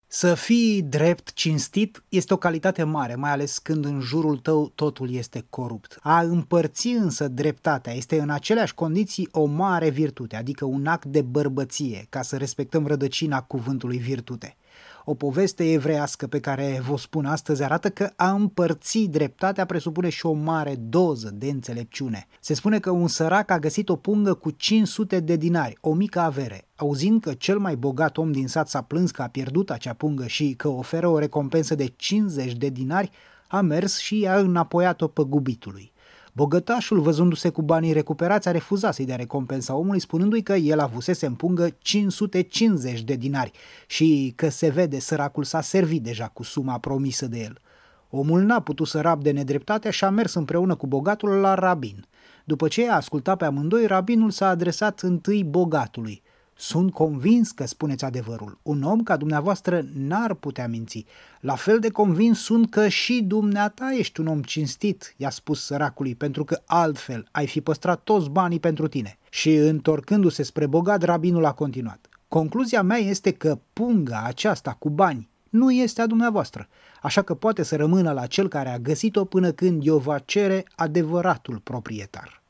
Să fii drept, cinstit, este o calitate mare, mai ales când în jurul tău totul este corupt. A împărți însă dreptatea este în aceleași condiții o mare virtute, adică un act de bărbăție, ca să respectăm rădăcina cuvântului virtute. O poveste evreiască pe care vă spun astăzi arată că a împărți dreptatea presupune și o mare doză de înțelepciune. Se spune că un sărac a găsit o pungă cu 500 de dinari, o mică avere. Auzind că cel mai bogat om din sat s-a plâns că a pierdut acea pungă și că oferă o recompensă de 50 de dinari, a mers și i-a înapoiat-o păgubitului. Bogătașul, văzându-se cu banii recuperați, a refuzat să-i dea recompensa omului, spunându-i că el avusese în pungă 550 de dinari și că se vede săracul s-a servit deja cu suma promisă de el. Omul n-a putut să rabde nedreptatea și a mers împreună cu bogatul la rabin. După ce a ascultat pe amândoi, rabinul s-a adresat întâi bogatului. Sunt convins că spuneți adevărul. Un om ca dumneavoastră n-ar putea minți. La fel de convins sunt că și dumneata ești un om cinstit, i-a spus săracului, pentru că altfel ai fi păstrat toți banii pentru tine. Și întorcându-se spre bogat, rabinul a continuat. Concluzia mea este că punga aceasta cu bani nu este a dumneavoastră, așa că poate să rămână la cel care a găsit-o până când i-o va cere adevăratul proprietar.